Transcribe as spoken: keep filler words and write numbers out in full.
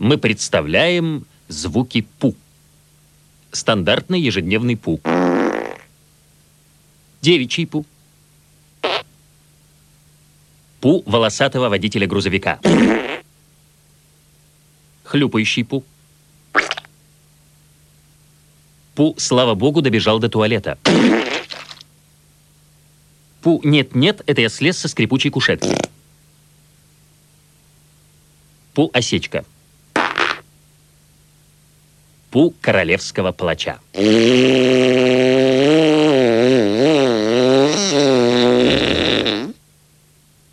мы представляем звуки пу. Стандартный ежедневный пу. Девичий пу. Пу волосатого водителя грузовика. Хлюпающий пу. Пу, слава богу, добежал до туалета. Пу, нет-нет, это я слез со скрипучей кушетки. Пу, осечка. Пу королевского палача.